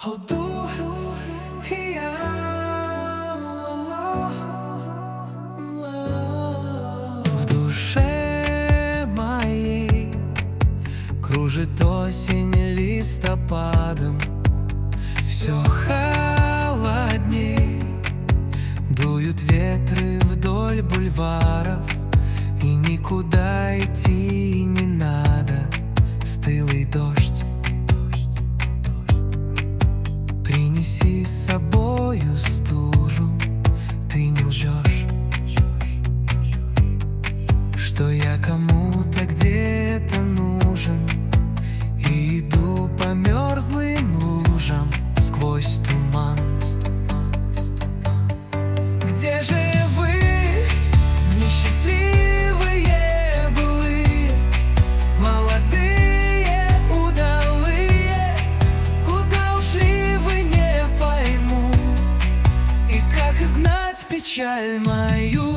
В душе моей кружит осень листопадом, все холодней, дуют ветры вдоль бульваров, и никуда идти не надо. Стылый дождь, принеси с собою стужу. Ты не лжешь, что я кому-то где-то нужен, и иду по мерзлым лужам сквозь туман. Где же вы, несчастливые былые, молодые, удалые? Куда ушли, вы, не пойму, и как изгнать печаль мою?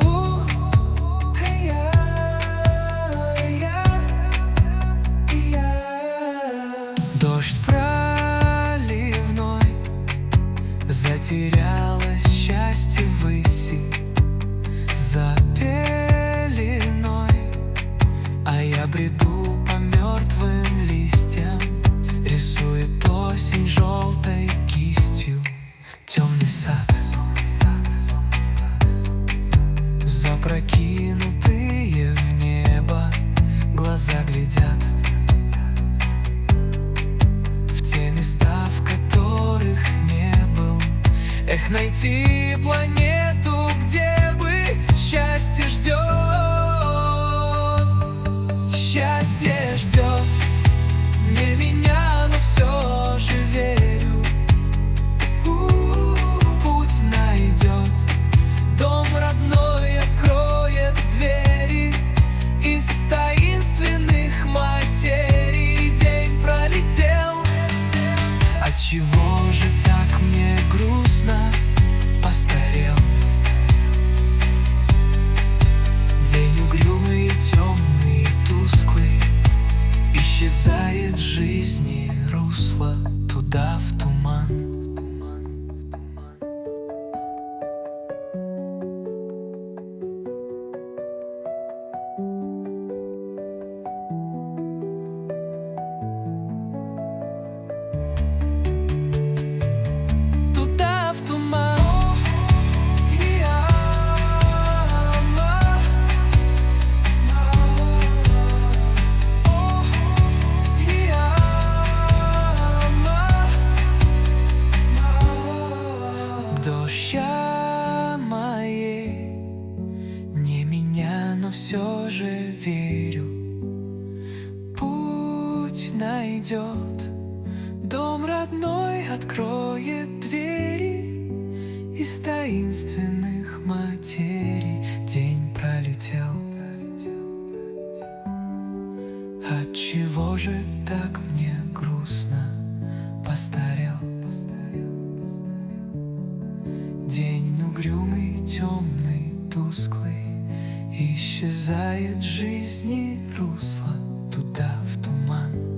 Дождь проливной, затерялось счастье ввыси за пеленой, а я бреду по мертвым листьям, рисует осень желтой кистью. Темный сад, запрокинутые в небо глаза глядят в те места, в которых не был. Эх, найти планету, где бы счастье ждет. Счастье ждет не меня, но все же верю. Путь найдет, дом родной откроет двери из таинственных материй. День пролетел, отчего же так мне грустно? Постарел день угрюмый, темный, тусклый, исчезает жизни русло туда, в туман. Душа моей, не меня, но все же верю. Путь найдет, дом родной откроет двери из таинственных материй. День пролетел, отчего же так мне грустно? Постарел день угрюмый, темный, тусклый, исчезает жизни русло туда, в туман.